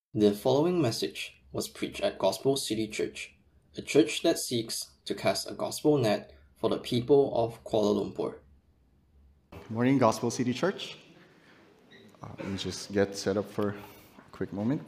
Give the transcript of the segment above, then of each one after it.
The following message was preached at Gospel City Church, a church that seeks to cast a gospel net for the people of Kuala Lumpur. Good morning, Gospel City Church. Let me just get set up for a quick moment.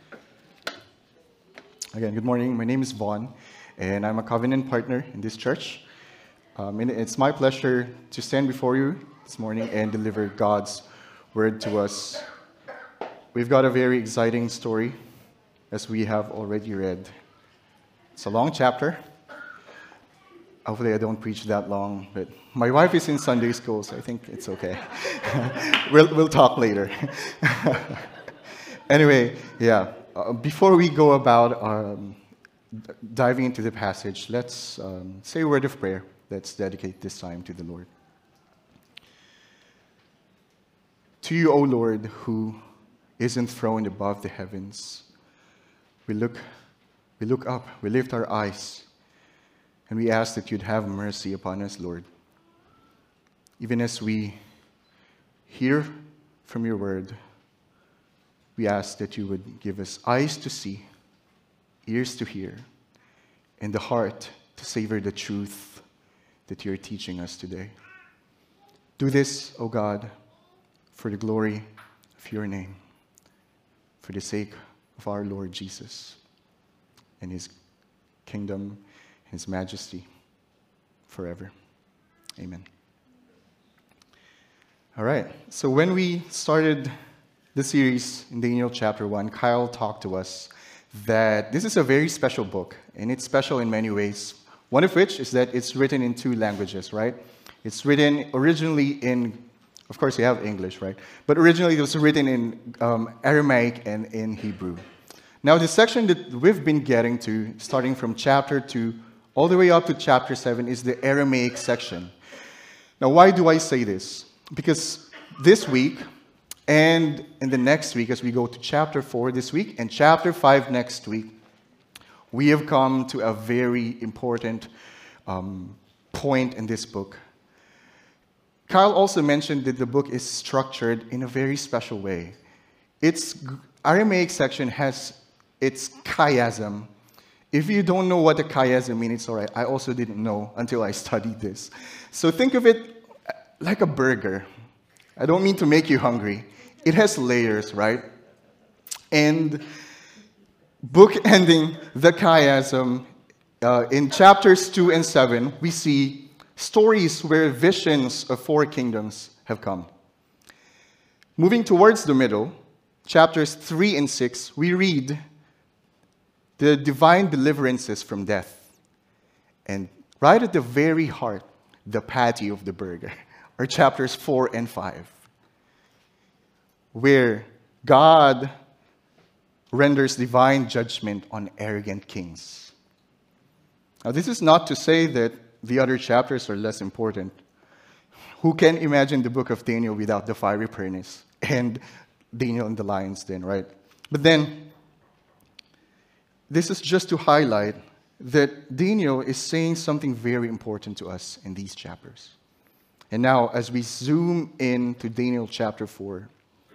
Again, good morning. My name is Vaughn, and I'm a covenant partner in this church. And it's my pleasure to stand before you this morning and deliver God's word to us. We've got a very exciting story, as we have already read. It's a long chapter. Hopefully I don't preach that long, but my wife is in Sunday school, so I think it's okay. We'll talk later. Anyway, before we go about diving into the passage, let's say a word of prayer. Let's dedicate this time to the Lord. To you, O Lord, who is enthroned above the heavens, we look up, we lift our eyes, and we ask that you'd have mercy upon us, Lord. Even as we hear from your word, we ask that you would give us eyes to see, ears to hear, and the heart to savor the truth that you're teaching us today. Do this, O God, for the glory of your name, for the sake of our Lord Jesus and his kingdom, his majesty, forever. Amen. All right, so when we started the series in Daniel chapter 1, Kyle talked to us that this is a very special book, and it's special in many ways. One of which is that it's written in two languages, right? It's written originally in, of course, you have English, right? But originally it was written in Aramaic and in Hebrew. Now, the section that we've been getting to, starting from chapter 2 all the way up to chapter 7, is the Aramaic section. Now, why do I say this? Because this week, and in the next week, as we go to chapter 4 this week, and chapter 5 next week, we have come to a very important point in this book. Kyle also mentioned that the book is structured in a very special way. Its Aramaic section has its chiasm. If you don't know what a chiasm means, it's all right. I also didn't know until I studied this. So think of it like a burger. I don't mean to make you hungry. It has layers, right? And bookending the chiasm, in chapters 2 and 7, we see stories where visions of four kingdoms have come. Moving towards the middle, chapters 3 and 6, we read the divine deliverances from death. And right at the very heart, the patty of the burger, are chapters 4 and 5, where God renders divine judgment on arrogant kings. Now, this is not to say that the other chapters are less important. Who can imagine the book of Daniel without the fiery furnace and Daniel and the lion's den, right? But then, this is just to highlight that Daniel is saying something very important to us in these chapters. And now, as we zoom in to Daniel chapter 4,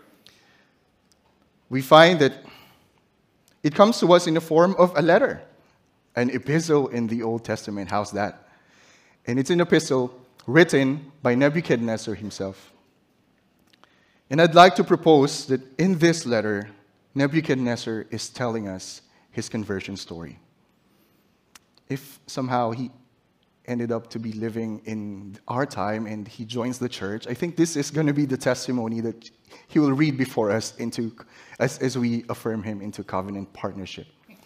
we find that it comes to us in the form of a letter, an epistle in the Old Testament. How's that? And it's an epistle written by Nebuchadnezzar himself. And I'd like to propose that in this letter, Nebuchadnezzar is telling us his conversion story. If somehow he ended up to be living in our time and he joins the church, I think this is going to be the testimony that he will read before us as we affirm him into covenant partnership.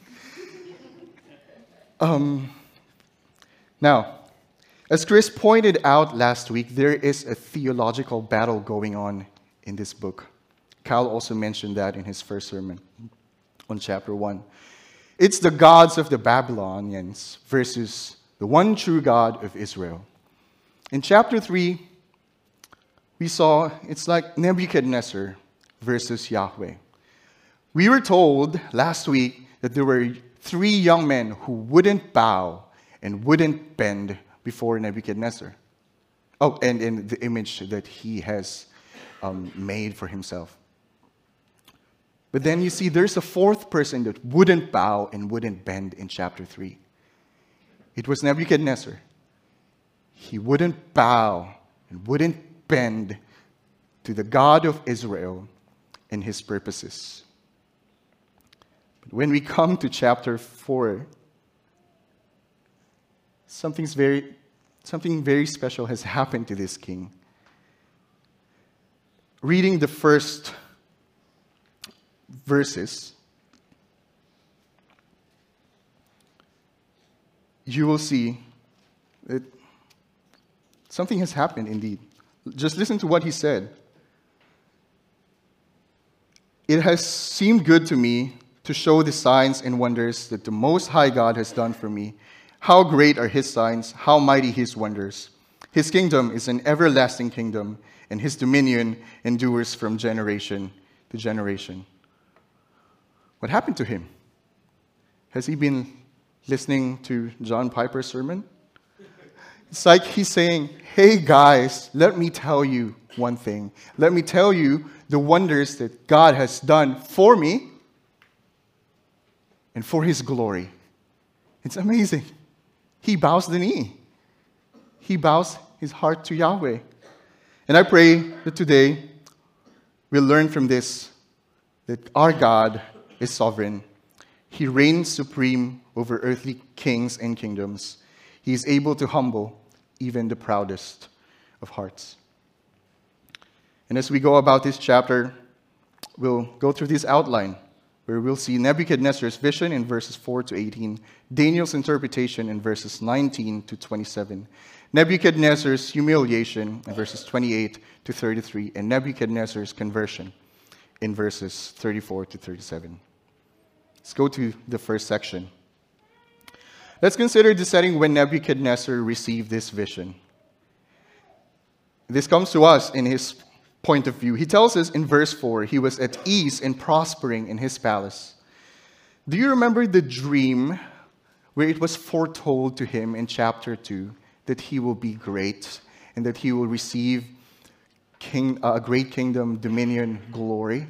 Now, as Chris pointed out last week, there is a theological battle going on in this book. Kyle also mentioned that in his first sermon on chapter 1. It's the gods of the Babylonians versus the one true God of Israel. In chapter 3, we saw it's like Nebuchadnezzar versus Yahweh. We were told last week that there were 3 young men who wouldn't bow and wouldn't bend before Nebuchadnezzar. Oh, and in the image that he has made for himself. But then you see there's a fourth person that wouldn't bow and wouldn't bend in chapter 3. It was Nebuchadnezzar. He wouldn't bow and wouldn't bend to the God of Israel and his purposes. But when we come to chapter 4, something very special has happened to this king. Reading the first verses, you will see that something has happened indeed. Just listen to what he said. It has seemed good to me to show the signs and wonders that the Most High God has done for me. How great are his signs, how mighty his wonders. His kingdom is an everlasting kingdom, and his dominion endures from generation to generation. What happened to him? Has he been listening to John Piper's sermon? It's like he's saying, hey guys, let me tell you one thing. Let me tell you the wonders that God has done for me and for his glory. It's amazing. He bows the knee. He bows his heart to Yahweh. And I pray that today we'll learn from this that our God is sovereign. He reigns supreme over earthly kings and kingdoms. He is able to humble even the proudest of hearts. And as we go about this chapter, we'll go through this outline where we'll see Nebuchadnezzar's vision in verses 4 to 18, Daniel's interpretation in verses 19 to 27, Nebuchadnezzar's humiliation in verses 28 to 33, and Nebuchadnezzar's conversion in verses 34 to 37. Let's go to the first section. Let's consider the setting when Nebuchadnezzar received this vision. This comes to us in his point of view. He tells us in verse 4, he was at ease and prospering in his palace. Do you remember the dream where it was foretold to him in chapter 2 that he will be great and that he will receive a great kingdom, dominion, glory?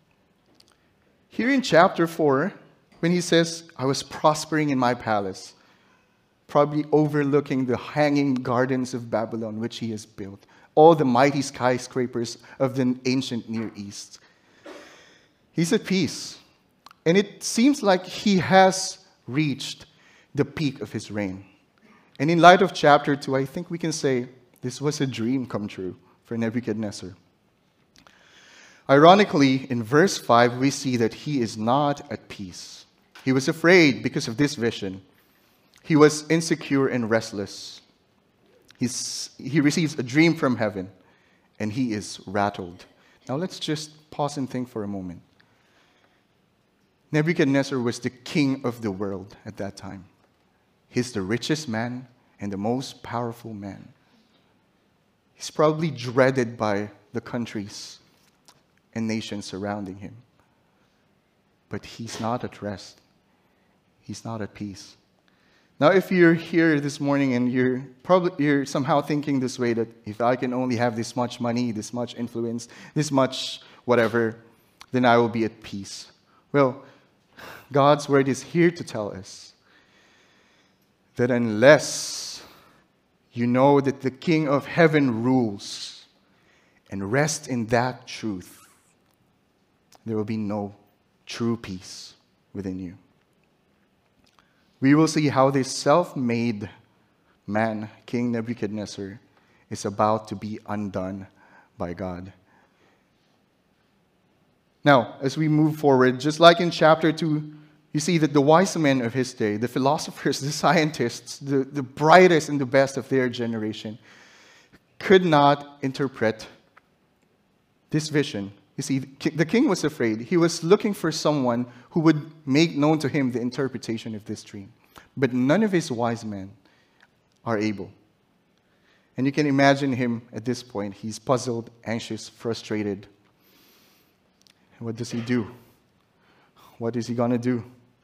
Here in chapter 4, when he says, I was prospering in my palace, probably overlooking the hanging gardens of Babylon, which he has built, all the mighty skyscrapers of the ancient Near East. He's at peace. And it seems like he has reached the peak of his reign. And in light of chapter 2, I think we can say this was a dream come true for Nebuchadnezzar. Ironically, in verse 5, we see that he is not at peace. He was afraid because of this vision. He was insecure and restless. He receives a dream from heaven, and he is rattled. Now let's just pause and think for a moment. Nebuchadnezzar was the king of the world at that time. He's the richest man and the most powerful man. He's probably dreaded by the countries and nations surrounding him. But he's not at rest. He's not at peace. Now, if you're here this morning and you're somehow thinking this way, that if I can only have this much money, this much influence, this much whatever, then I will be at peace. Well, God's word is here to tell us that unless you know that the King of heaven rules and rest in that truth, there will be no true peace within you. We will see how this self-made man, King Nebuchadnezzar, is about to be undone by God. Now, as we move forward, just like in chapter 2, you see that the wise men of his day, the philosophers, the scientists, the brightest and the best of their generation, could not interpret this vision. You see, the king was afraid. He was looking for someone who would make known to him the interpretation of this dream. But none of his wise men are able. And you can imagine him at this point. He's puzzled, anxious, frustrated. What does he do? What is he going to do?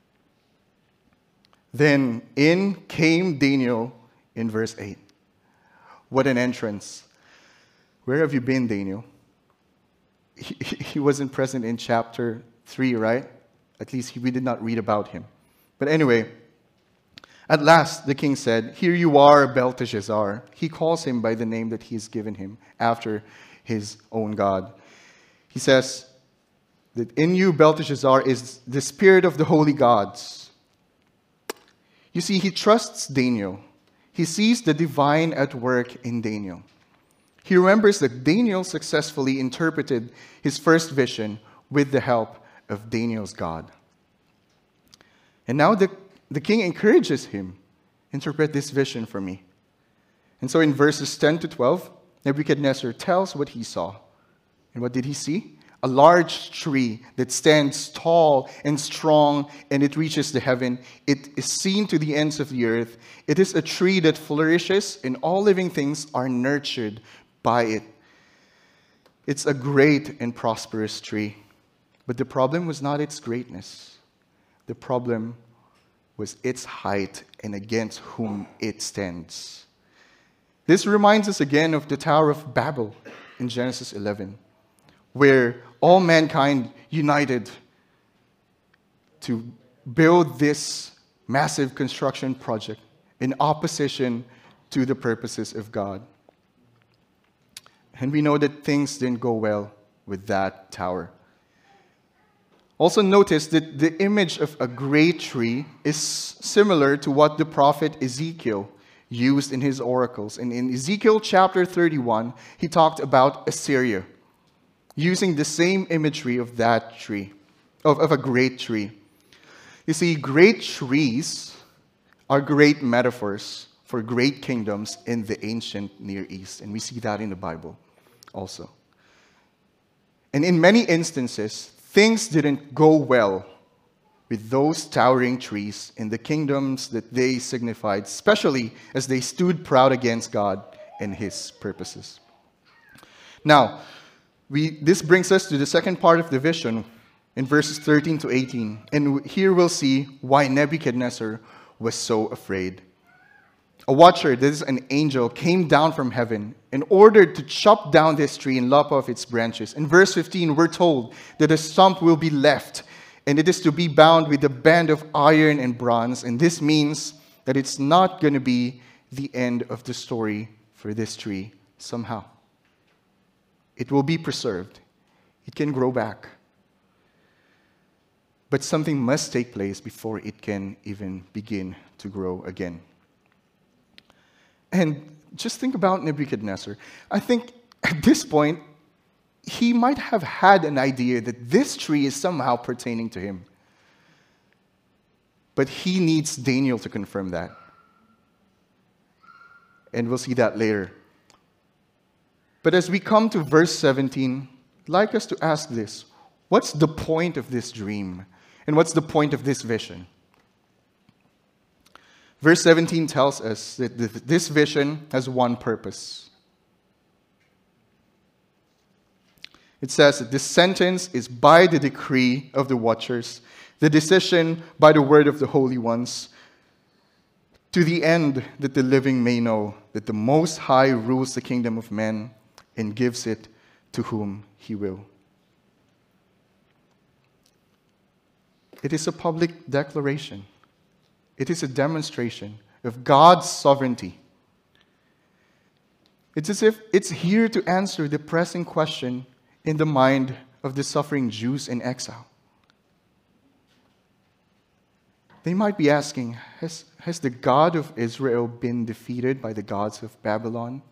Then in came Daniel in verse 8. What an entrance. Where have you been, Daniel? He wasn't present in chapter 3, right? At least we did not read about him. But anyway, at last the king said, "Here you are, Belteshazzar." He calls him by the name that he has given him after his own God. He says that in you, Belteshazzar, is the spirit of the holy gods. You see, he trusts Daniel. He sees the divine at work in Daniel. He remembers that Daniel successfully interpreted his first vision with the help of Daniel's God. And now the king encourages him, "Interpret this vision for me." And so in verses 10 to 12, Nebuchadnezzar tells what he saw. And what did he see? A large tree that stands tall and strong, and it reaches the heaven. It is seen to the ends of the earth. It is a tree that flourishes, and all living things are nurtured by it. It's a great and prosperous tree. But the problem was not its greatness. The problem was its height and against whom it stands. This reminds us again of the Tower of Babel in Genesis 11, where all mankind united to build this massive construction project in opposition to the purposes of God. And we know that things didn't go well with that tower. Also notice that the image of a great tree is similar to what the prophet Ezekiel used in his oracles. And in Ezekiel chapter 31, he talked about Assyria, using the same imagery of that tree, of a great tree. You see, great trees are great metaphors for great kingdoms in the ancient Near East. And we see that in the Bible also. And in many instances, things didn't go well with those towering trees in the kingdoms that they signified, especially as they stood proud against God and his purposes. Now, this brings us to the second part of the vision in verses 13 to 18. And here we'll see why Nebuchadnezzar was so afraid. A watcher, that is an angel, came down from heaven and ordered to chop down this tree and lop off its branches. In verse 15, we're told that a stump will be left, and it is to be bound with a band of iron and bronze. And this means that it's not going to be the end of the story for this tree somehow. It will be preserved. It can grow back. But something must take place before it can even begin to grow again. And just think about Nebuchadnezzar. I think at this point, he might have had an idea that this tree is somehow pertaining to him. But he needs Daniel to confirm that. And we'll see that later. But as we come to verse 17, I'd like us to ask this. What's the point of this dream? And what's the point of this vision? Verse 17 tells us that this vision has one purpose. It says that this sentence is by the decree of the watchers, the decision by the word of the holy ones, to the end that the living may know that the Most High rules the kingdom of men and gives it to whom he will. It is a public declaration. It is a demonstration of God's sovereignty. It's as if it's here to answer the pressing question in the mind of the suffering Jews in exile. They might be asking, has the God of Israel been defeated by the gods of Babylon?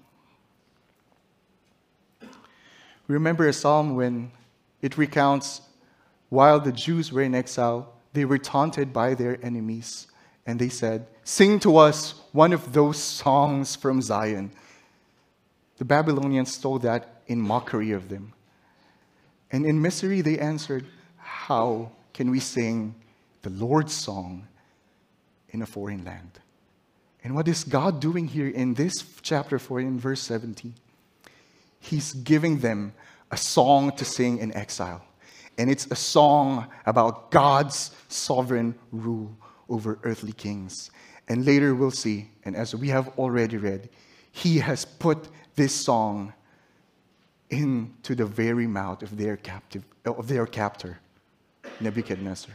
Remember a psalm when it recounts, while the Jews were in exile, they were taunted by their enemies. And they said, "Sing to us one of those songs from Zion." The Babylonians stole that in mockery of them. And in misery they answered, "How can we sing the Lord's song in a foreign land?" And what is God doing here in this chapter 4, in verse 17? He's giving them a song to sing in exile. And it's a song about God's sovereign rule over earthly kings. And later we'll see, and as we have already read, he has put this song into the very mouth of their captor. Nebuchadnezzar.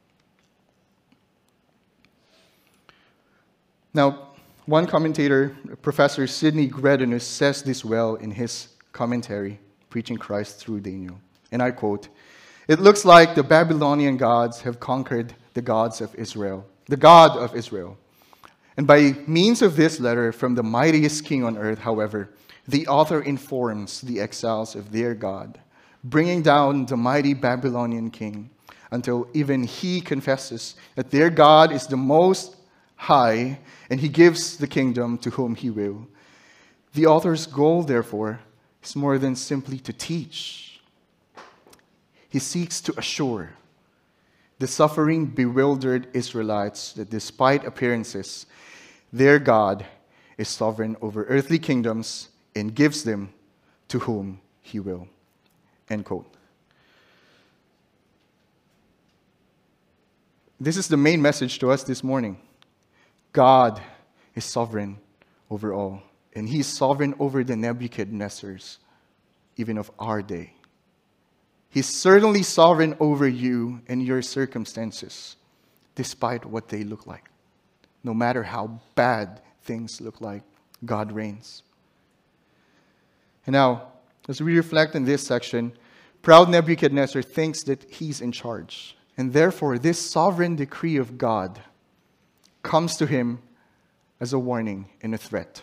Now, one commentator, Professor Sidney Gredinus, says this well in his commentary, Preaching Christ Through Daniel. And I quote, "It looks like the Babylonian gods have conquered the gods of Israel, the God of Israel. And by means of this letter from the mightiest king on earth, however, the author informs the exiles of their God, bringing down the mighty Babylonian king until even he confesses that their God is the most high, and he gives the kingdom to whom he will. The author's goal, therefore, is more than simply to teach. He seeks to assure the suffering, bewildered Israelites that despite appearances, their God is sovereign over earthly kingdoms and gives them to whom he will." End quote. This is the main message to us this morning. God is sovereign over all, and he is sovereign over the Nebuchadnezzars, even of our day. He's certainly sovereign over you and your circumstances, despite what they look like. No matter how bad things look like, God reigns. And now, as we reflect in this section, proud Nebuchadnezzar thinks that he's in charge. And therefore, this sovereign decree of God comes to him as a warning and a threat.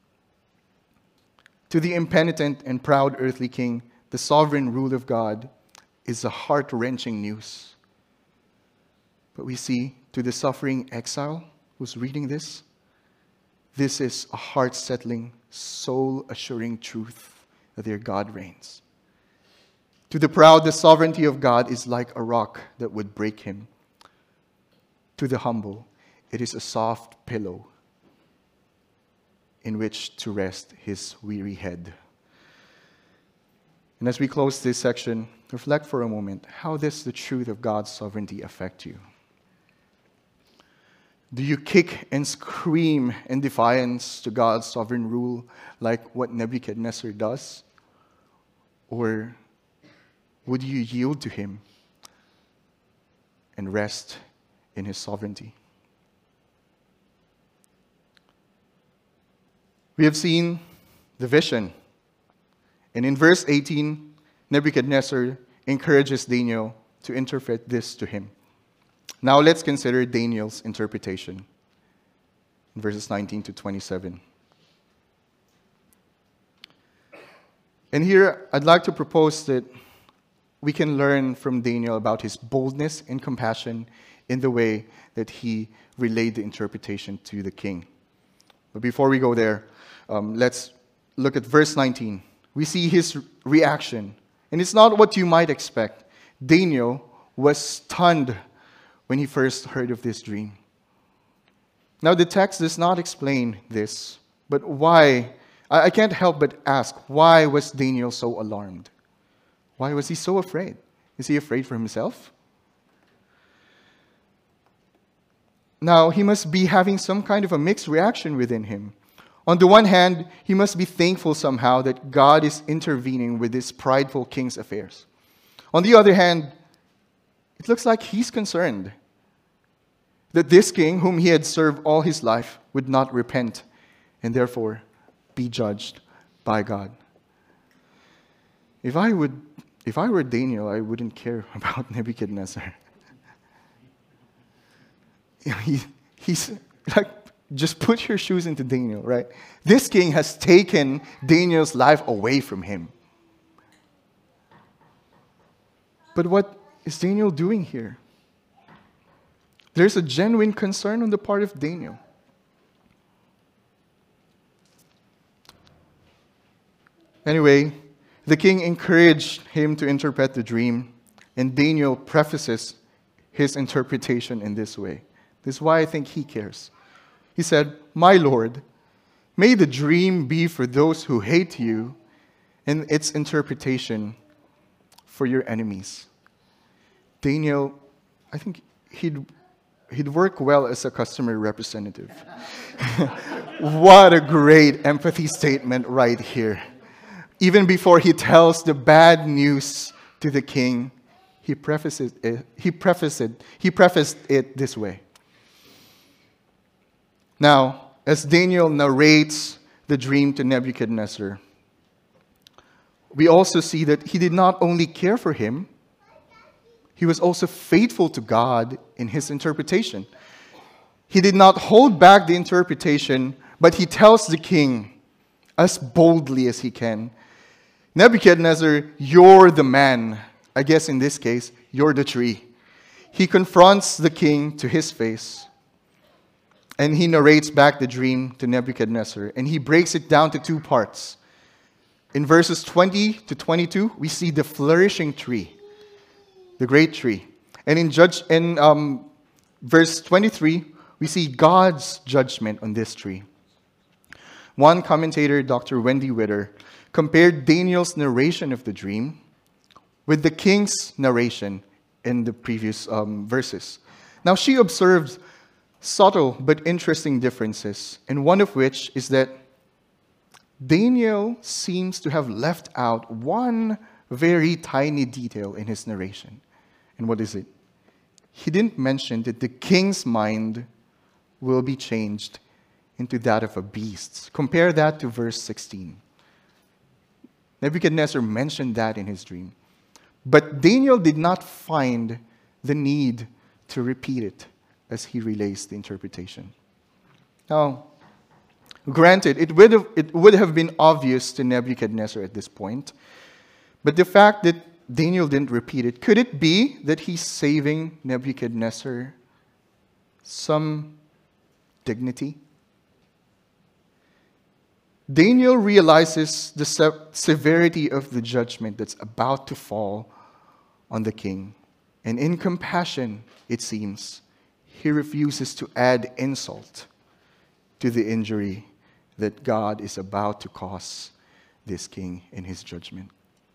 To the impenitent and proud earthly king, the sovereign rule of God is a heart-wrenching news. But we see, to the suffering exile who's reading this is a heart-settling, soul-assuring truth that their God reigns. To the proud, the sovereignty of God is like a rock that would break him. To the humble, it is a soft pillow in which to rest his weary head. And as we close this section, reflect for a moment, how does the truth of God's sovereignty affect you? Do you kick and scream in defiance to God's sovereign rule like what Nebuchadnezzar does? Or would you yield to him and rest in his sovereignty? We have seen the vision. And in verse 18, Nebuchadnezzar encourages Daniel to interpret this to him. Now let's consider Daniel's interpretation in verses 19 to 27. And here, I'd like to propose that we can learn from Daniel about his boldness and compassion in the way that he relayed the interpretation to the king. But before we go there, let's look at verse 19. We see his reaction. And it's not what you might expect. Daniel was stunned when he first heard of this dream. Now, the text does not explain this, but why? I can't help but ask, why was Daniel so alarmed? Why was he so afraid? Is he afraid for himself? Now, he must be having some kind of a mixed reaction within him. On the one hand, he must be thankful somehow that God is intervening with this prideful king's affairs. On the other hand, it looks like he's concerned that this king, whom he had served all his life, would not repent and therefore be judged by God. If I were Daniel, I wouldn't care about Nebuchadnezzar. He's like, just put your shoes into Daniel, right? This king has taken Daniel's life away from him. But what is Daniel doing here? There's a genuine concern on the part of Daniel. Anyway, the king encouraged him to interpret the dream, and Daniel prefaces his interpretation in this way. This is why I think he cares. He said, "My Lord, may the dream be for those who hate you, and its interpretation for your enemies." Daniel, I think he'd work well as a customer representative. What a great empathy statement right here. Even before he tells the bad news to the king, he prefaced it this way. Now, as Daniel narrates the dream to Nebuchadnezzar, we also see that he did not only care for him, he was also faithful to God in his interpretation. He did not hold back the interpretation, but he tells the king as boldly as he can, Nebuchadnezzar, you're the man. I guess in this case, you're the tree. He confronts the king to his face, and he narrates back the dream to Nebuchadnezzar, and he breaks it down to two parts. In verses 20 to 22, we see the flourishing tree, the great tree. And in verse 23, we see God's judgment on this tree. One commentator, Dr. Wendy Witter, compared Daniel's narration of the dream with the king's narration in the previous verses. Now, she observed subtle but interesting differences, and one of which is that Daniel seems to have left out one very tiny detail in his narration. And what is it? He didn't mention that the king's mind will be changed into that of a beast. Compare that to verse 16. Nebuchadnezzar mentioned that in his dream. But Daniel did not find the need to repeat it as he relays the interpretation. Now, granted, it would have been obvious to Nebuchadnezzar at this point, but the fact that Daniel didn't repeat it, could it be that he's saving Nebuchadnezzar some dignity? Daniel realizes the severity of the judgment that's about to fall on the king. And in compassion, it seems, he refuses to add insult to the injury that God is about to cause this king in his judgment.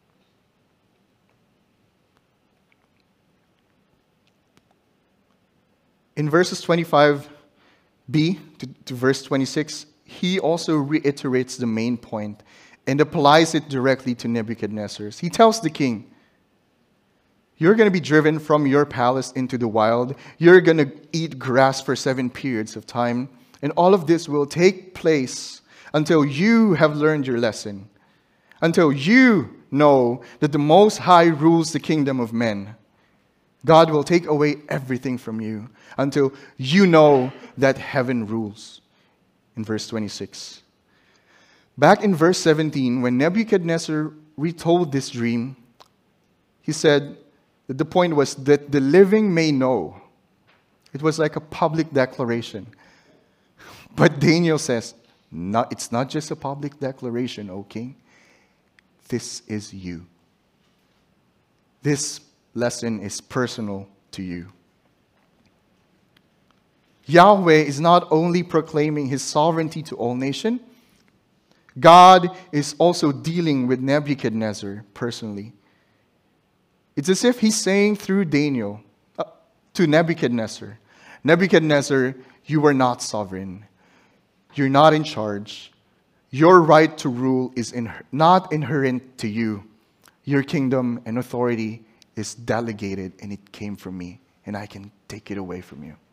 In verses 25b to verse 26, he also reiterates the main point and applies it directly to Nebuchadnezzar. He tells the king, you're going to be driven from your palace into the wild. You're going to eat grass for 7 periods of time. And all of this will take place until you have learned your lesson. Until you know that the Most High rules the kingdom of men. God will take away everything from you until you know that heaven rules. In verse 26. Back in verse 17, when Nebuchadnezzar retold this dream, he said that the point was that the living may know. It was like a public declaration. But Daniel says, it's not just a public declaration, O king. This is you. This lesson is personal to you. Yahweh is not only proclaiming his sovereignty to all nations, God is also dealing with Nebuchadnezzar personally. It's as if he's saying through Daniel to Nebuchadnezzar, Nebuchadnezzar, you are not sovereign. You're not in charge. Your right to rule is not inherent to you. Your kingdom and authority is delegated, and it came from me, and I can take it away from you.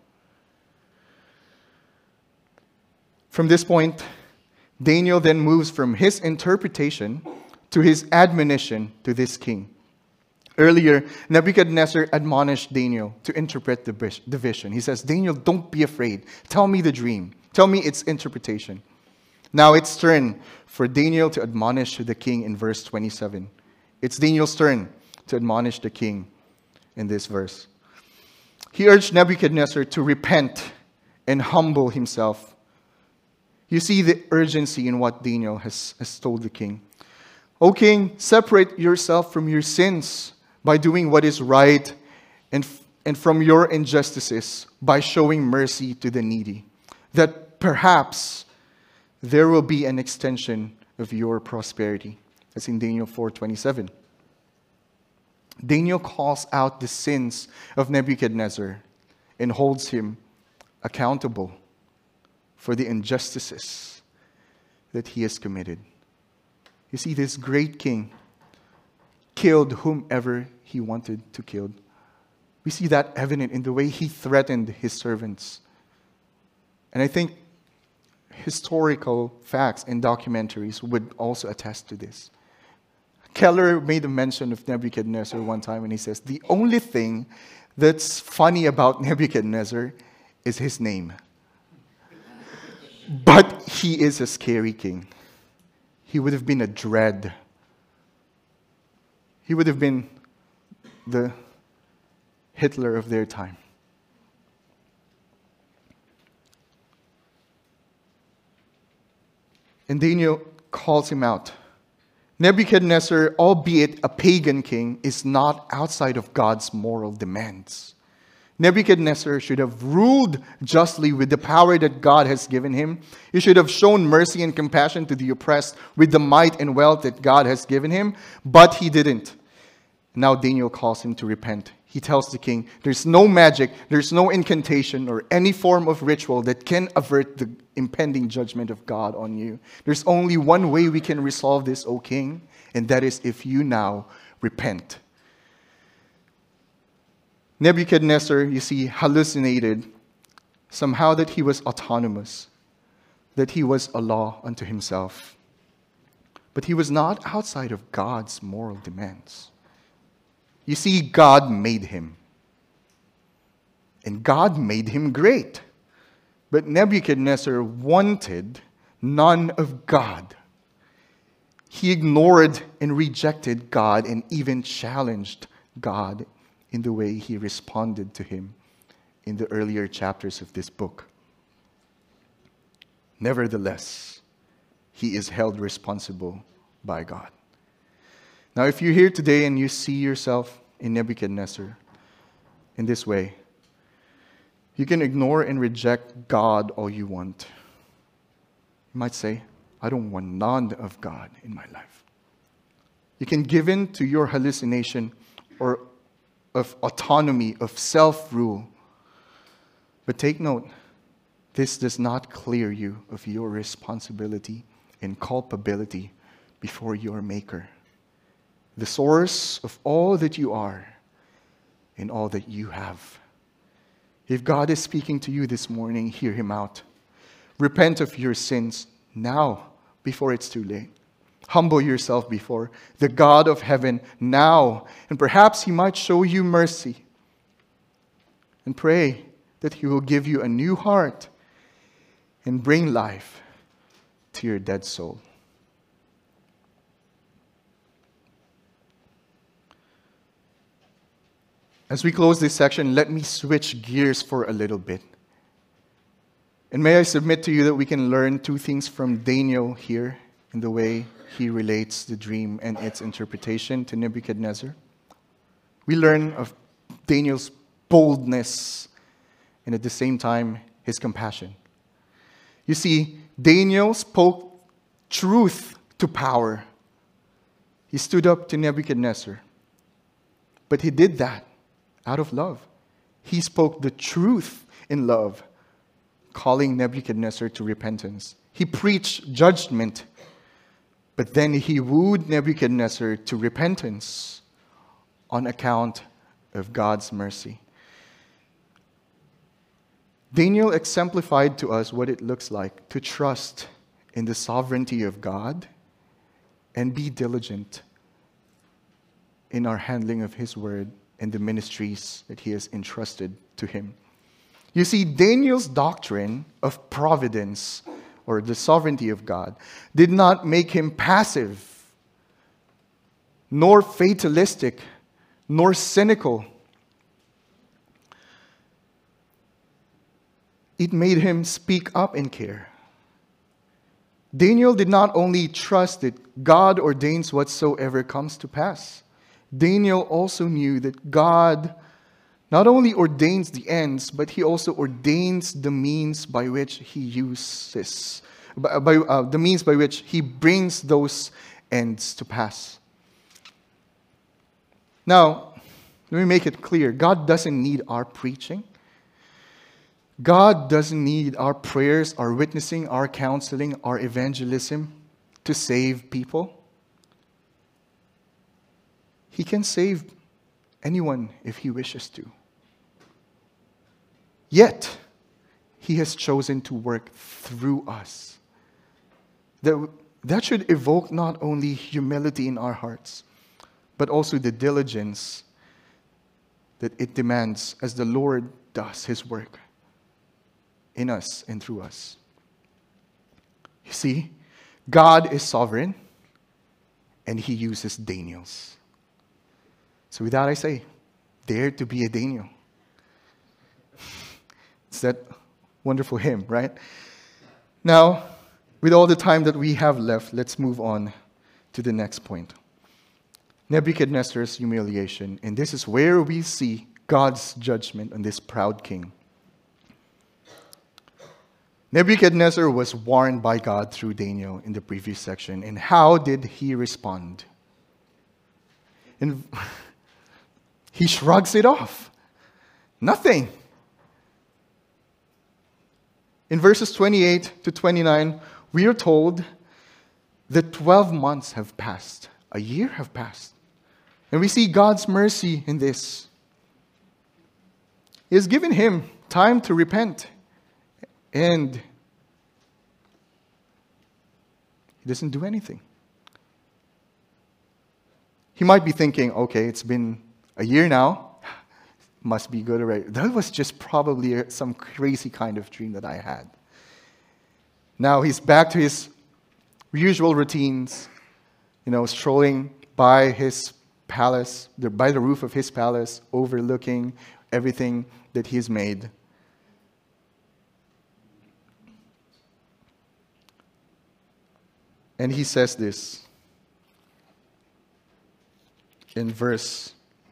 From this point, Daniel then moves from his interpretation to his admonition to this king. Earlier, Nebuchadnezzar admonished Daniel to interpret the vision. He says, Daniel, don't be afraid. Tell me the dream. Tell me its interpretation. Now it's turn for Daniel to admonish the king in verse 27. It's Daniel's turn to admonish the king in this verse. He urged Nebuchadnezzar to repent and humble himself. You see the urgency in what Daniel has told the king. O king, separate yourself from your sins by doing what is right and from your injustices by showing mercy to the needy, that perhaps there will be an extension of your prosperity. That's in Daniel 4:27. Daniel calls out the sins of Nebuchadnezzar and holds him accountable for the injustices that he has committed. You see, this great king killed whomever he wanted to kill. We see that evident in the way he threatened his servants. And I think historical facts and documentaries would also attest to this. Keller made a mention of Nebuchadnezzar one time, and he says, the only thing that's funny about Nebuchadnezzar is his name. But he is a scary king. He would have been a dread. He would have been the Hitler of their time. And Daniel calls him out. Nebuchadnezzar, albeit a pagan king, is not outside of God's moral demands. Nebuchadnezzar should have ruled justly with the power that God has given him. He should have shown mercy and compassion to the oppressed with the might and wealth that God has given him, but he didn't. Now Daniel calls him to repent. He tells the king, there's no magic, there's no incantation or any form of ritual that can avert the impending judgment of God on you. There's only one way we can resolve this, O king, and that is if you now repent. Nebuchadnezzar, you see, hallucinated somehow that he was autonomous, that he was a law unto himself. But he was not outside of God's moral demands. You see, God made him. And God made him great. But Nebuchadnezzar wanted none of God. He ignored and rejected God and even challenged God in the way he responded to him in the earlier chapters of this book. Nevertheless, he is held responsible by God. Now, if you're here today and you see yourself in Nebuchadnezzar in this way, you can ignore and reject God all you want. You might say, I don't want none of God in my life. You can give in to your hallucination or of autonomy, of self-rule. But take note, this does not clear you of your responsibility and culpability before your Maker, the source of all that you are and all that you have. If God is speaking to you this morning, hear him out. Repent of your sins now, before it's too late. Humble yourself before the God of heaven now, and perhaps he might show you mercy. And pray that he will give you a new heart and bring life to your dead soul. As we close this section, let me switch gears for a little bit. And may I submit to you that we can learn two things from Daniel here in the way he relates the dream and its interpretation to Nebuchadnezzar. We learn of Daniel's boldness and at the same time his compassion. You see, Daniel spoke truth to power. He stood up to Nebuchadnezzar. But he did that out of love. He spoke the truth in love, calling Nebuchadnezzar to repentance. He preached judgment, but then he wooed Nebuchadnezzar to repentance on account of God's mercy. Daniel exemplified to us what it looks like to trust in the sovereignty of God and be diligent in our handling of his word and the ministries that he has entrusted to him. You see, Daniel's doctrine of providence, or the sovereignty of God, did not make him passive, nor fatalistic, nor cynical. It made him speak up and care. Daniel did not only trust that God ordains whatsoever comes to pass. Daniel also knew that God not only ordains the ends, but he also ordains the means by which he uses, the means by which he brings those ends to pass. Now, let me make it clear. God doesn't need our preaching. God doesn't need our prayers, our witnessing, our counseling, our evangelism to save people. He can save anyone if he wishes to. Yet, he has chosen to work through us. That should evoke not only humility in our hearts, but also the diligence that it demands as the Lord does his work in us and through us. You see, God is sovereign, and he uses Daniels. So with that I say, dare to be a Daniel. It's that wonderful hymn, right? Now, with all the time that we have left, let's move on to the next point. Nebuchadnezzar's humiliation. And this is where we see God's judgment on this proud king. Nebuchadnezzar was warned by God through Daniel in the previous section. And how did he respond? And he shrugs it off. Nothing. In verses 28 to 29, we are told that 12 months have passed. A year have passed. And we see God's mercy in this. He has given him time to repent. And he doesn't do anything. He might be thinking, okay, it's been a year now. Must be good already. That was just probably some crazy kind of dream that I had. Now he's back to his usual routines, strolling by his palace, by the roof of his palace, overlooking everything that he's made. And he says this in verse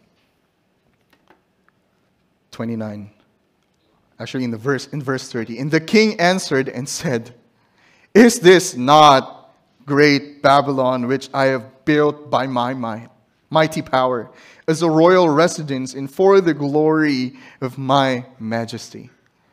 29. Actually, in verse 30. And the king answered and said, "Is this not great Babylon, which I have built by my mighty power, as a royal residence and for the glory of my majesty?"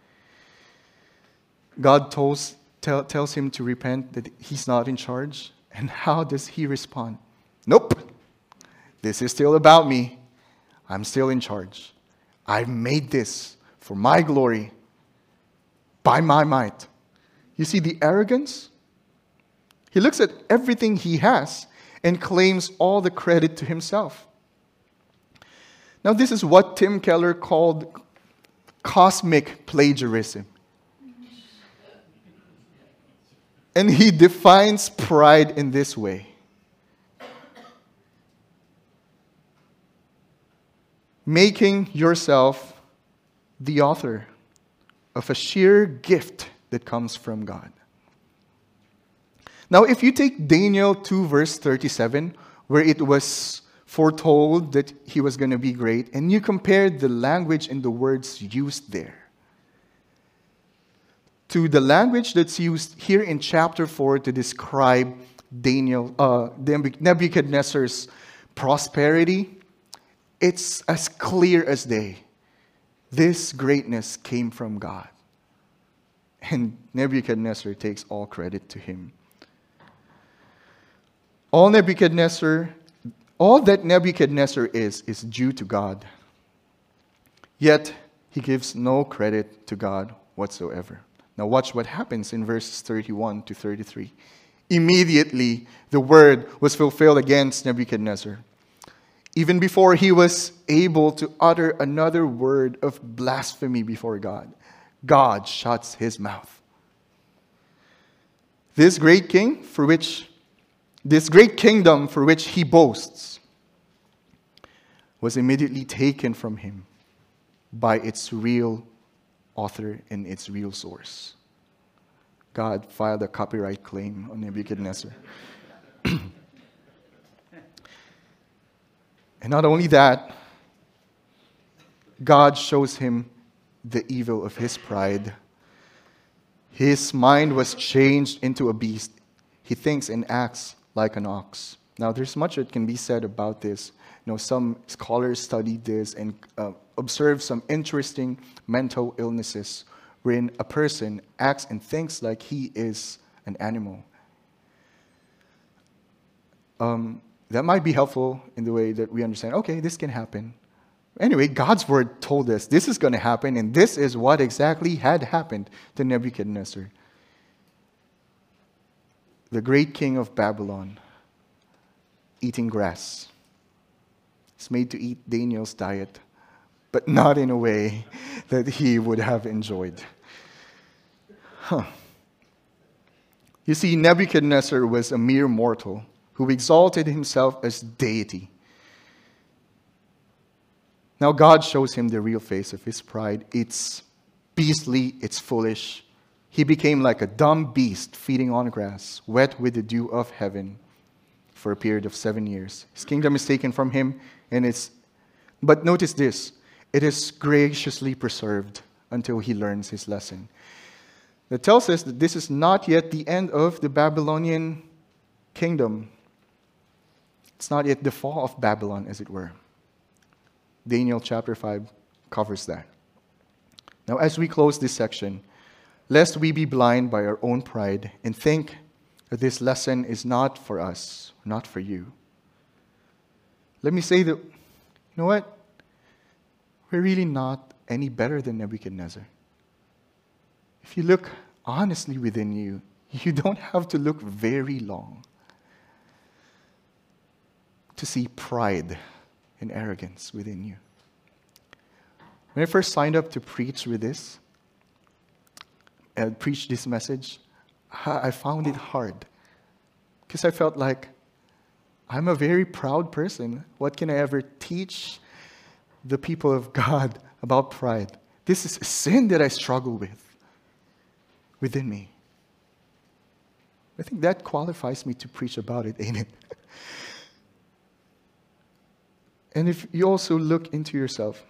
God tells him to repent, that he's not in charge. And how does he respond? Nope. This is still about me. I'm still in charge. I've made this for my glory, by my might. You see the arrogance? He looks at everything he has and claims all the credit to himself. Now, this is what Tim Keller called cosmic plagiarism. And he defines pride in this way: making yourself the author of a sheer gift that comes from God. Now, if you take Daniel 2 verse 37, where it was foretold that he was going to be great, and you compare the language and the words used there to the language that's used here in chapter 4 to describe Nebuchadnezzar's prosperity, it's as clear as day. This greatness came from God. And Nebuchadnezzar takes all credit to him. All that Nebuchadnezzar is due to God. Yet, he gives no credit to God whatsoever. Now watch what happens in verses 31 to 33. Immediately, the word was fulfilled against Nebuchadnezzar. Even before he was able to utter another word of blasphemy before God, God shuts his mouth. This great kingdom for which he boasts was immediately taken from him by its real author and its real source. God filed a copyright claim on Nebuchadnezzar. And not only that, God shows him the evil of his pride. His mind was changed into a beast. He thinks and acts like an ox. Now, there's much that can be said about this. Some scholars studied this and observed some interesting mental illnesses wherein a person acts and thinks like he is an animal. That might be helpful in the way that we understand, okay, this can happen. Anyway, God's word told us this is going to happen, and this is what exactly had happened to Nebuchadnezzar, the great king of Babylon, eating grass. He's made to eat Daniel's diet, but not in a way that he would have enjoyed. You see, Nebuchadnezzar was a mere mortal who exalted himself as deity. Now God shows him the real face of his pride. It's beastly, it's foolish. He became like a dumb beast feeding on grass, wet with the dew of heaven, for a period of 7 years. His kingdom is taken from him, but notice this, it is graciously preserved until he learns his lesson. That tells us that this is not yet the end of the Babylonian kingdom. It's not yet the fall of Babylon, as it were. Daniel chapter 5 covers that. Now, as we close this section, lest we be blind by our own pride and think that this lesson is not for us, not for you. Let me say that, you know what? We're really not any better than Nebuchadnezzar. If you look honestly within you, you don't have to look very long to see pride and arrogance within you. When I first signed up to preach with this, and preach this message, I found it hard because I felt like I'm a very proud person. What can I ever teach the people of God about pride? This is a sin that I struggle with within me. I think that qualifies me to preach about it, ain't it? And if you also look into yourself,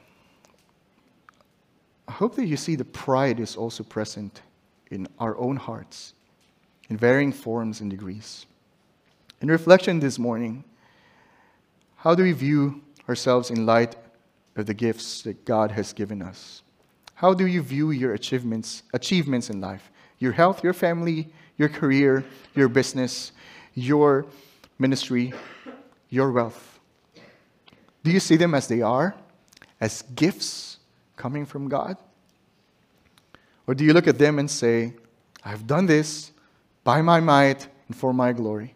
I hope that you see the pride is also present in our own hearts, in varying forms and degrees. In reflection this morning, how do we view ourselves in light of the gifts that God has given us? How do you view your achievements in life? Your health, your family, your career, your business, your ministry, your wealth. Do you see them as they are, as gifts coming from God? Or do you look at them and say, I've done this by my might and for my glory?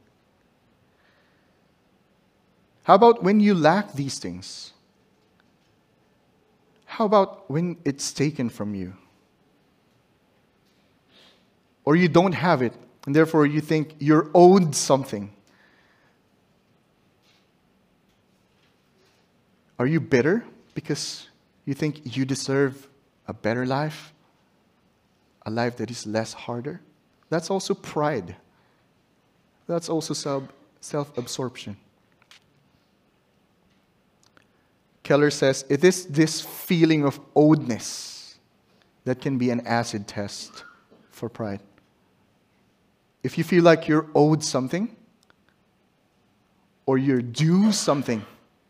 How about when you lack these things? How about when it's taken from you? Or you don't have it, and therefore you think you're owed something. Are you bitter because you think you deserve a better life? A life that is less harder? That's also pride. That's also self-absorption. Keller says, it is this feeling of owedness that can be an acid test for pride. If you feel like you're owed something, or you're due something,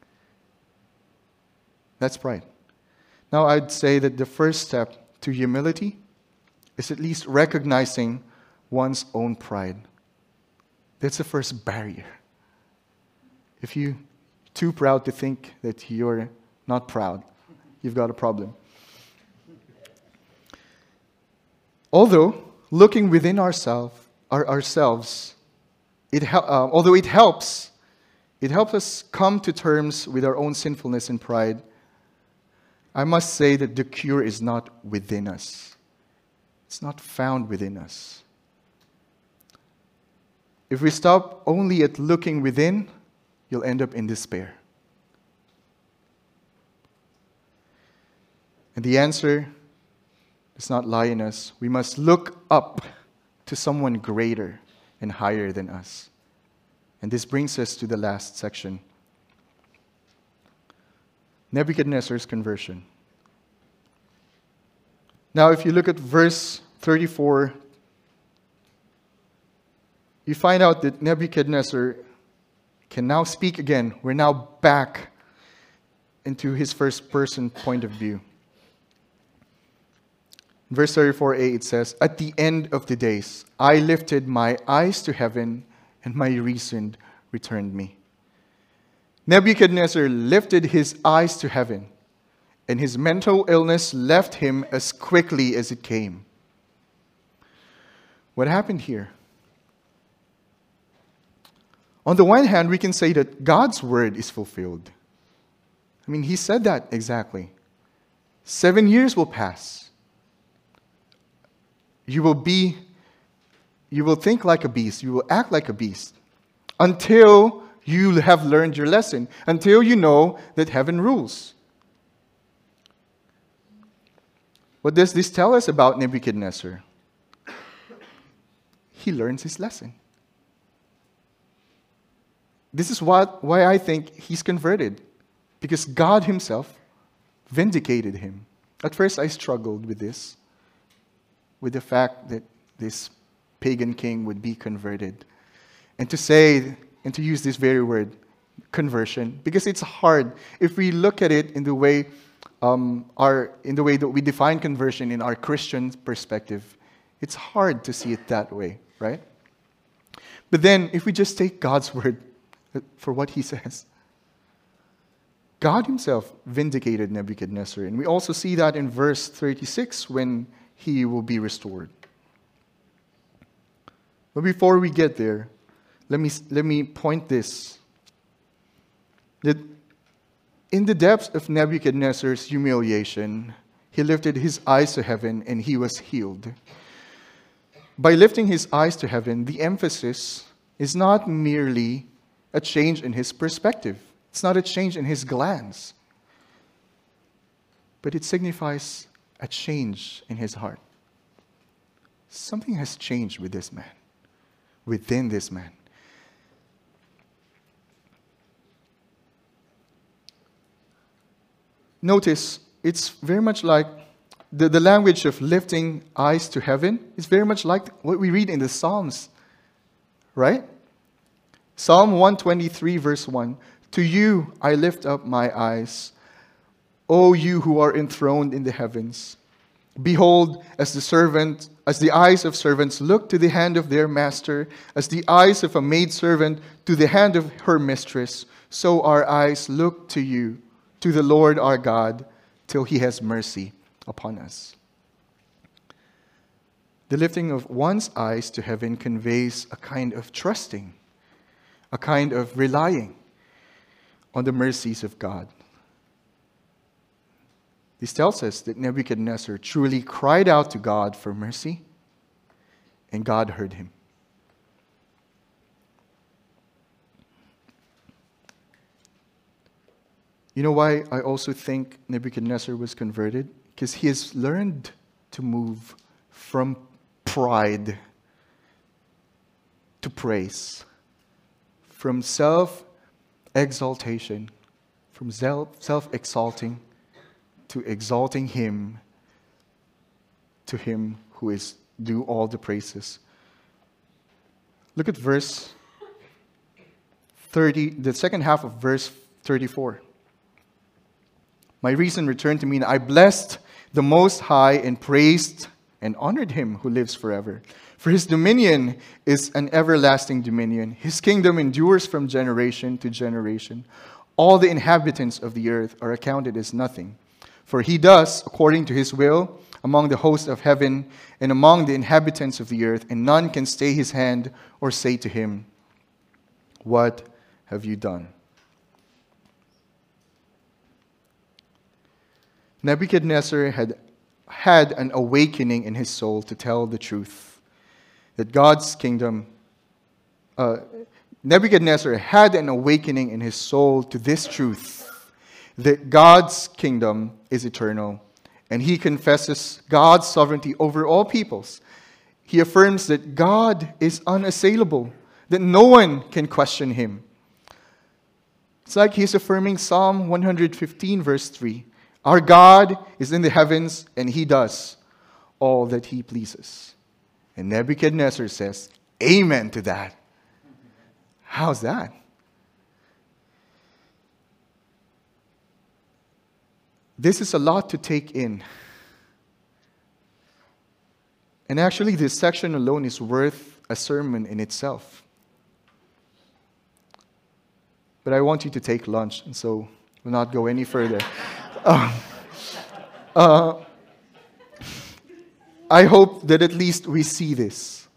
that's pride. Now, I'd say that the first step to humility is at least recognizing one's own pride. That's the first barrier. If you're too proud to think that you're not proud, you've got a problem. Although, looking within ourselves, although it helps us come to terms with our own sinfulness and pride, I must say that the cure is not within us. It's not found within us. If we stop only at looking within, you'll end up in despair. And the answer does not lie in us. We must look up to someone greater and higher than us. And this brings us to the last section. Nebuchadnezzar's conversion. Now, if you look at verse 34, you find out that Nebuchadnezzar can now speak again. We're now back into his first person point of view. In verse 34a, it says, "At the end of the days, I lifted my eyes to heaven, and my reason returned me." Nebuchadnezzar lifted his eyes to heaven, and his mental illness left him as quickly as it came. What happened here? On the one hand, we can say that God's word is fulfilled. I mean, he said that exactly. 7 years will pass. You will think like a beast. You will act like a beast until you have learned your lesson, until you know that heaven rules. What does this tell us about Nebuchadnezzar? He learns his lesson. This is why I think he's converted, because God himself vindicated him. At first, I struggled with this, with the fact that this pagan king would be converted. And to say, and to use this very word, conversion, because it's hard. If we look at it in the way that we define conversion in our Christian perspective, it's hard to see it that way, right? But then, if we just take God's word for what he says, God himself vindicated Nebuchadnezzar. And we also see that in verse 36 when he will be restored. But before we get there, let me point this. That in the depths of Nebuchadnezzar's humiliation, he lifted his eyes to heaven and he was healed. By lifting his eyes to heaven, the emphasis is not merely a change in his perspective. It's not a change in his glance. But it signifies a change in his heart. Something has changed with this man, within this man. Notice, it's very much like the language of lifting eyes to heaven is very much like what we read in the Psalms, right? Psalm 123, verse 1. To you I lift up my eyes, O you who are enthroned in the heavens. Behold, as the eyes of servants look to the hand of their master, as the eyes of a maidservant to the hand of her mistress, so our eyes look to you, to the Lord our God, till he has mercy upon us. The lifting of one's eyes to heaven conveys a kind of trusting, a kind of relying on the mercies of God. This tells us that Nebuchadnezzar truly cried out to God for mercy, and God heard him. You know why I also think Nebuchadnezzar was converted? Because he has learned to move from pride to praise, from self-exaltation, from self-exalting to exalting him, to him who is due all the praises. Look at verse 30, the second half of verse 34. My reason returned to me, and I blessed the Most High and praised and honored him who lives forever. For his dominion is an everlasting dominion. His kingdom endures from generation to generation. All the inhabitants of the earth are accounted as nothing. For he does according to his will among the hosts of heaven and among the inhabitants of the earth, and none can stay his hand or say to him, what have you done? Nebuchadnezzar had an awakening in his soul to tell the truth. That God's kingdom, Nebuchadnezzar had an awakening in his soul to this truth, that God's kingdom is eternal, and he confesses God's sovereignty over all peoples. He affirms that God is unassailable, that no one can question him. It's like he's affirming Psalm 115, verse 3. Our God is in the heavens, and he does all that he pleases. And Nebuchadnezzar says, amen to that. How's that? This is a lot to take in. And actually, this section alone is worth a sermon in itself. but I want you to take lunch, and so we'll not go any further. I hope that at least we see this,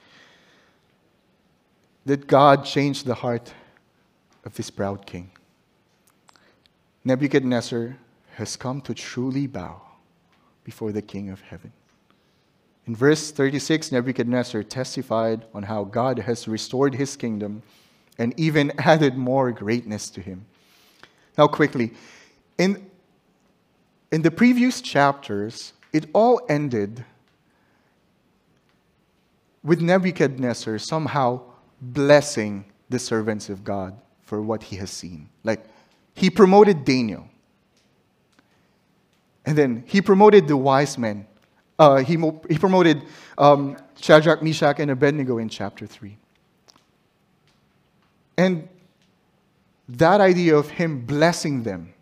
that God changed the heart of this proud king. Nebuchadnezzar has come to truly bow before the King of heaven. In verse 36, Nebuchadnezzar testified on how God has restored his kingdom and even added more greatness to him. Now quickly, in the previous chapters, it all ended with Nebuchadnezzar somehow blessing the servants of God for what he has seen. Like, he promoted Daniel. And then he promoted the wise men. He promoted Shadrach, Meshach, and Abednego in chapter 3. And that idea of him blessing them,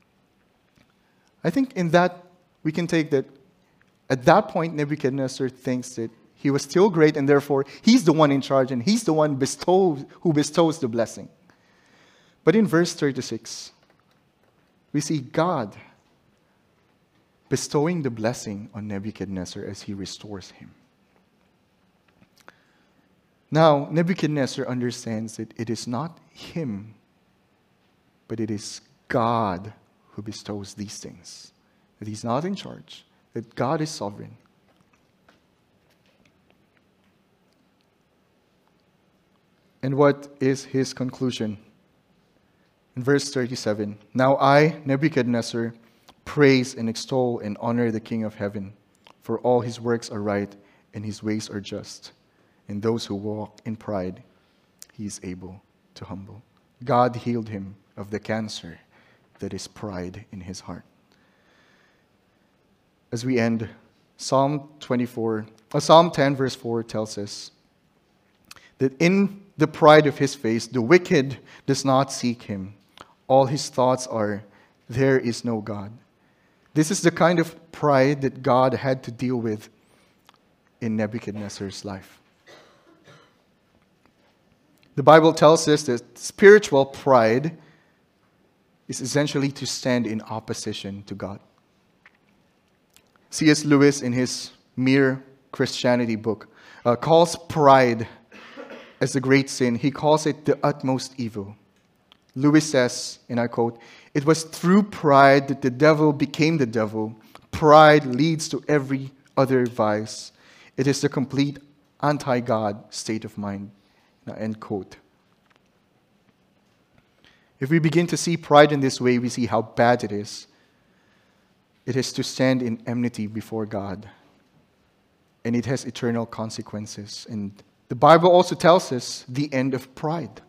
I think in that we can take that at that point Nebuchadnezzar thinks that he was still great and therefore he's the one in charge and he's the one who bestows the blessing. But in verse 36, we see God bestowing the blessing on Nebuchadnezzar as he restores him. Now, Nebuchadnezzar understands that it is not him, but it is God who bestows these things. That he's not in charge, that God is sovereign. And what is his conclusion? In verse 37, "Now I, Nebuchadnezzar, praise and extol and honor the King of heaven, for all his works are right and his ways are just. And those who walk in pride, he is able to humble." God healed him of the cancer that is pride in his heart. As we end, Psalm 10 verse 4 tells us that in the pride of his face, the wicked does not seek him. All his thoughts are, there is no God. This is the kind of pride that God had to deal with in Nebuchadnezzar's life. The Bible tells us that spiritual pride is essentially to stand in opposition to God. C.S. Lewis, in his Mere Christianity book, calls pride as a great sin. He calls it the utmost evil. Lewis says, and I quote, "It was through pride that the devil became the devil. Pride leads to every other vice. It is the complete anti-God state of mind." Now, end quote. If we begin to see pride in this way, we see how bad it is. It is to stand in enmity before God. And it has eternal consequences. And the Bible also tells us the end of pride.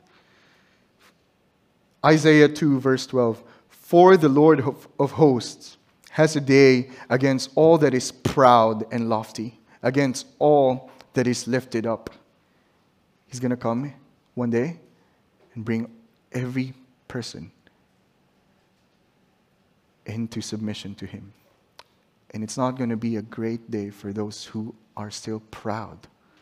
Isaiah 2 verse 12, "For the Lord of hosts has a day against all that is proud and lofty, against all that is lifted up." He's going to come one day and bring every person into submission to him. And it's not going to be a great day for those who are still proud.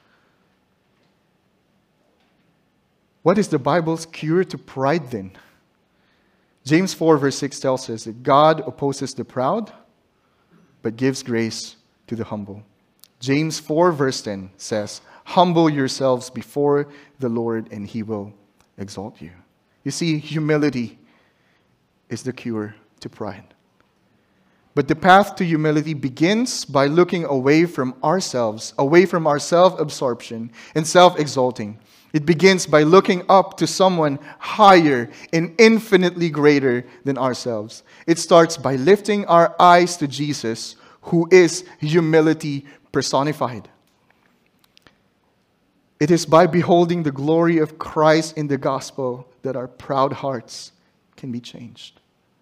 What is the Bible's cure to pride then? James 4 verse 6 tells us that God opposes the proud, but gives grace to the humble. James 4 verse 10 says, "Humble yourselves before the Lord, and he will exalt you." You see, humility is the cure to pride. But the path to humility begins by looking away from ourselves, away from our self-absorption and self-exalting. It begins by looking up to someone higher and infinitely greater than ourselves. It starts by lifting our eyes to Jesus, who is humility personified. It is by beholding the glory of Christ in the gospel that our proud hearts can be changed.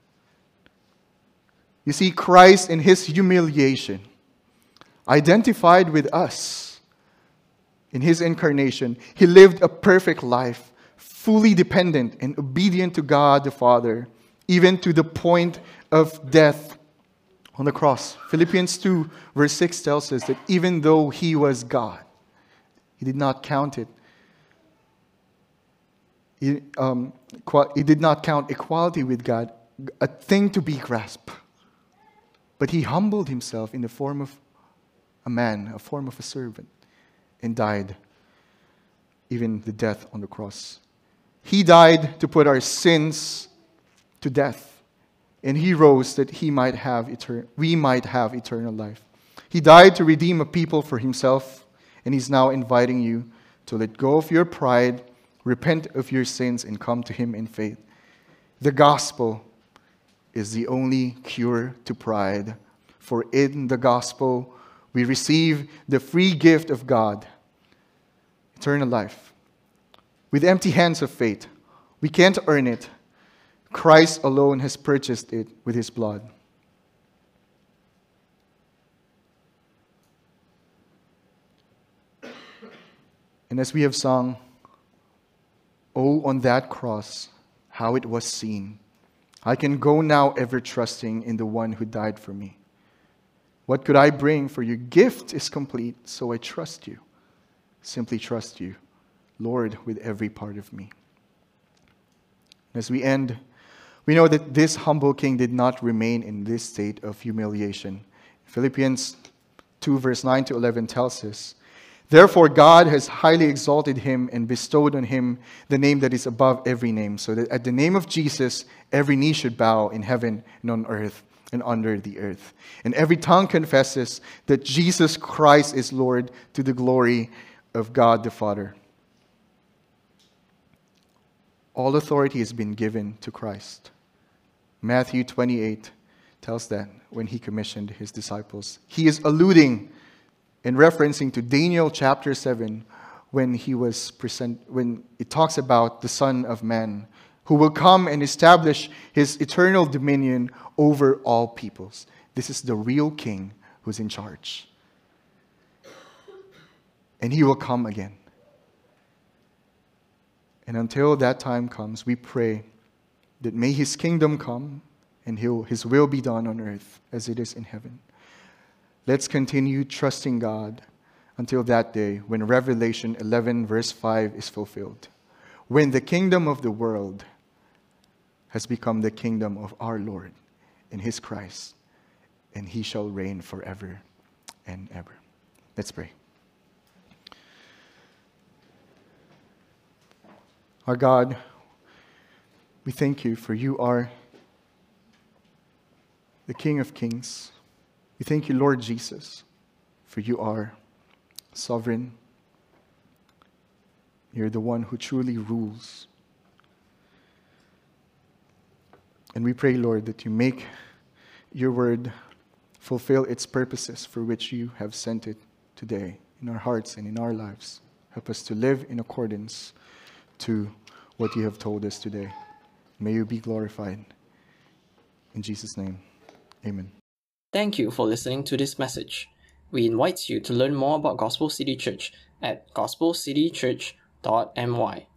You see, Christ in his humiliation identified with us. In his incarnation, he lived a perfect life, fully dependent and obedient to God the Father, even to the point of death on the cross. Philippians 2 verse 6 tells us that even though he was God, he did not count it. He did not count equality with God a thing to be grasped. But he humbled himself in the form of a man, a form of a servant, and died, even the death on the cross. He died to put our sins to death, and he rose that we might have eternal life. He died to redeem a people for himself, and he's now inviting you to let go of your pride, repent of your sins, and come to him in faith. The gospel is the only cure to pride, for in the gospel we receive the free gift of God, eternal life. With empty hands of faith, we can't earn it. Christ alone has purchased it with his blood. And as we have sung, "Oh, on that cross, how it was seen, I can go now ever trusting in the one who died for me. What could I bring? For your gift is complete, so I trust you. Simply trust you, Lord, with every part of me." As we end, we know that this humble king did not remain in this state of humiliation. Philippians 2 verse 9 to 11 tells us, "Therefore God has highly exalted him and bestowed on him the name that is above every name, so that at the name of Jesus every knee should bow in heaven and on earth and under the earth. And every tongue confesses that Jesus Christ is Lord, to the glory of God the Father." All authority has been given to Christ. Matthew 28 tells that when he commissioned his disciples. He is alluding and referencing to Daniel chapter 7 when it talks about the Son of Man who will come and establish his eternal dominion over all peoples. This is the real king who's in charge. And he will come again. And until that time comes, we pray that may his kingdom come and his will be done on earth as it is in heaven. Let's continue trusting God until that day when Revelation 11 verse 5 is fulfilled. When the kingdom of the world has become the kingdom of our Lord and his Christ, and he shall reign forever and ever. Let's pray. Our God, we thank you for you are the King of Kings. We thank you, Lord Jesus, for you are sovereign. You're the one who truly rules. And we pray, Lord, that you make your word fulfill its purposes for which you have sent it today in our hearts and in our lives. Help us to live in accordance to what you have told us today. May you be glorified. In Jesus' name, amen. Thank you for listening to this message. We invite you to learn more about Gospel City Church at gospelcitychurch.my.